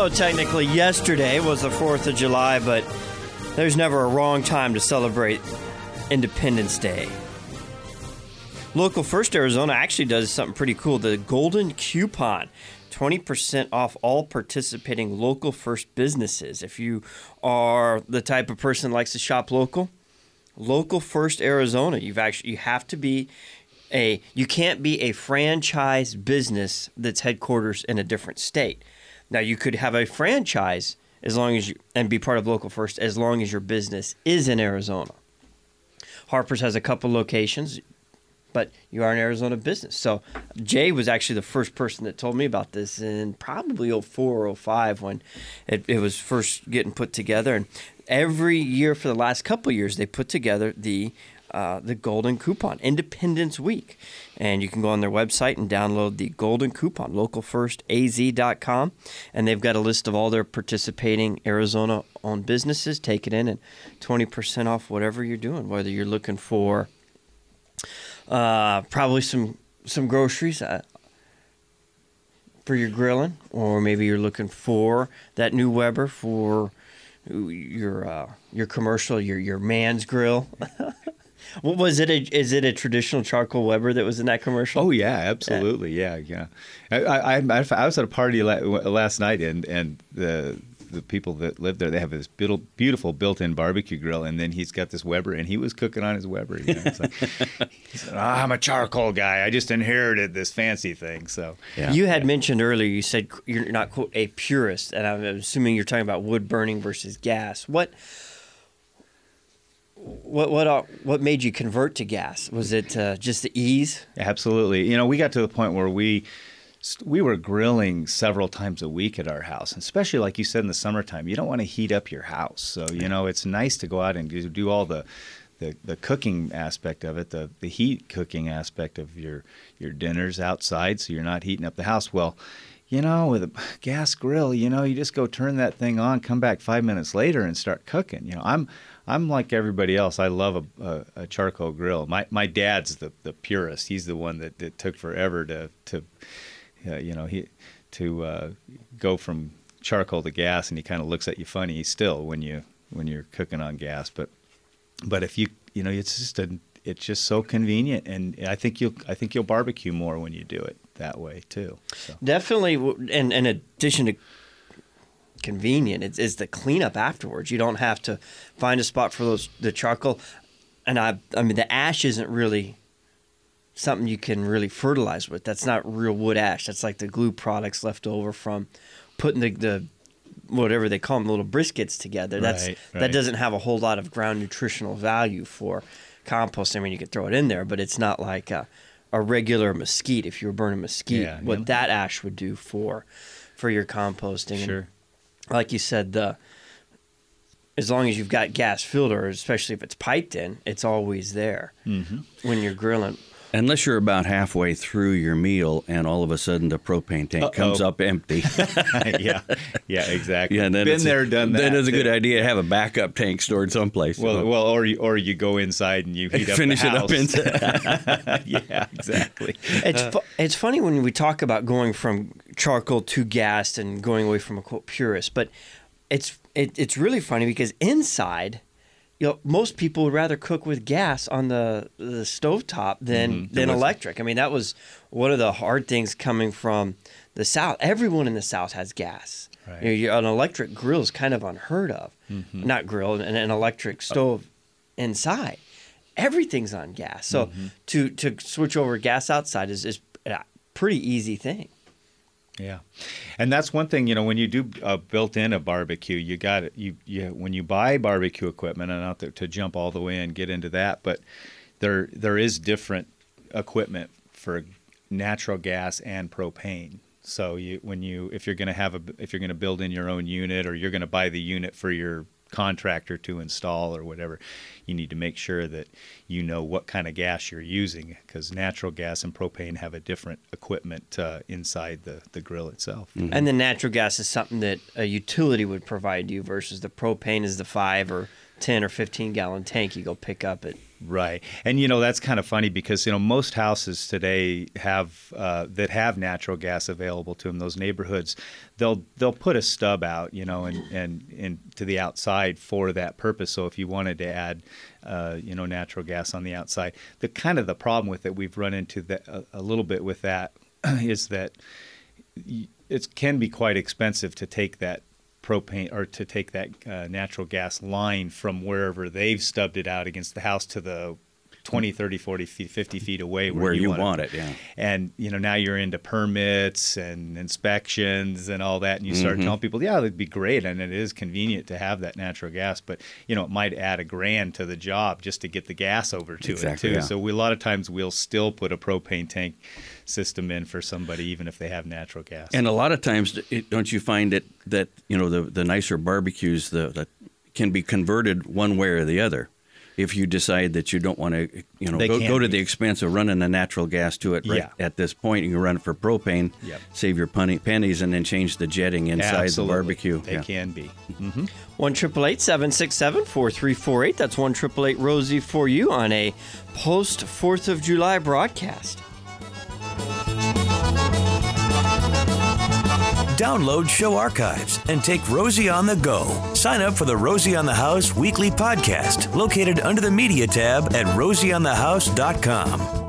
know technically yesterday was the 4th of July, but there's never a wrong time to celebrate Independence Day. Local First Arizona actually does something pretty cool. The Golden Coupon. 20% off all participating Local First businesses. If you are the type of person that likes to shop local, Local First Arizona, you have to be you can't be a franchise business that's headquarters in a different state. Now you could have a franchise and be part of Local First as long as your business is in Arizona. Harper's has a couple locations, but you are an Arizona business. So Jay was actually the first person that told me about this in probably 04 or 05 when it was first getting put together. And every year for the last couple of years, they put together the Golden Coupon, Independence Week. And you can go on their website and download the Golden Coupon, localfirstaz.com. And they've got a list of all their participating Arizona-owned businesses. Take it in and 20% off whatever you're doing, whether you're looking for probably some groceries for your grilling, or maybe you're looking for that new Weber for your commercial, your man's grill. What was it? Is it a traditional charcoal Weber that was in that commercial? Oh yeah, absolutely, yeah. I was at a party last night, and the people that live there, they have this beautiful built-in barbecue grill, and then he's got this Weber, and he was cooking on his Weber. You know? It's like, he said, I'm a charcoal guy. I just inherited this fancy thing. So yeah. You had mentioned earlier, you said you're not, quote, a purist, and I'm assuming you're talking about wood burning versus gas. What made you convert to gas? Was it just the ease? Absolutely. You know, we got to the point where we were grilling several times a week at our house, and especially like you said in the summertime, you don't want to heat up your house. So, you know, it's nice to go out and do all the cooking aspect of it, the heat cooking aspect of your dinners outside, so you're not heating up the house. Well, you know, with a gas grill, you know, you just go turn that thing on, come back 5 minutes later and start cooking. You know, I'm like everybody else. I love a charcoal grill. My dad's the purist. He's the one that took forever to go from charcoal to gas, and he kind of looks at you funny still when you're cooking on gas. But if you know, it's just so convenient, and I think you'll barbecue more when you do it that way too. So. Definitely, and in addition to convenient, it's the cleanup afterwards. You don't have to find a spot for the charcoal, and I mean the ash isn't really something you can really fertilize with. That's not real wood ash. That's like the glue products left over from putting the whatever they call them, little briskets together. Right. That doesn't have a whole lot of ground nutritional value for composting. I mean, you could throw it in there, but it's not like a regular mesquite. If you were burning mesquite, that ash would do for your composting. Sure. And like you said, as long as you've got gas filter, especially if it's piped in, it's always there when you're grilling. Unless you're about halfway through your meal and all of a sudden the propane tank comes up empty. yeah, exactly. Yeah, been there, done that. Then it's a good idea to have a backup tank stored someplace. Well, or you go inside and you heat up finish the it house. up inside. Yeah, exactly. It's funny when we talk about going from charcoal to gas and going away from a quote purist, but it's really funny because inside, you know, most people would rather cook with gas on the stovetop than electric. I mean, that was one of the hard things coming from the South. Everyone in the South has gas. Right. You know, an electric grill is kind of unheard of. Not grill, an electric stove inside. Everything's on gas. So to switch over gas outside is a pretty easy thing. Yeah, and that's one thing, you know, when you do built-in a barbecue, you got it. You when you buy barbecue equipment, and not to jump all the way and get into that, but there is different equipment for natural gas and propane. So if you're going to build in your own unit, or you're going to buy the unit for your contractor to install or whatever, you need to make sure that you know what kind of gas you're using, because natural gas and propane have a different equipment inside the grill itself. And the natural gas is something that a utility would provide you versus the propane is the 5 or 10 or 15 gallon tank you go pick up at. Right. And, that's kind of funny because, most houses today have that have natural gas available to them, those neighborhoods, they'll put a stub out, and to the outside for that purpose. So if you wanted to add, natural gas on the outside, the problem with it, we've run into a little bit with that is that it can be quite expensive to take that propane or to take that natural gas line from wherever they've stubbed it out against the house to the 20, 30, 40, 50 feet away where you want it. Yeah. And, now you're into permits and inspections and all that. And you start telling people, yeah, it'd be great. And it is convenient to have that natural gas. But, it might add $1,000 to the job just to get the gas over to it, too. Yeah. So a lot of times we'll still put a propane tank system in for somebody, even if they have natural gas. And a lot of times, don't you find that the nicer barbecues that can be converted one way or the other? If you decide that you don't want to, go to the expense of running the natural gas to it at this point, you can run it for propane, save your pennies, and then change the jetting inside the barbecue. They can be. 1-888-767-4348. That's 1-888-ROSIE for you on a post 4th of July broadcast. Download show archives and take Rosie on the go. Sign up for the Rosie on the House weekly podcast located under the media tab at rosieonthehouse.com.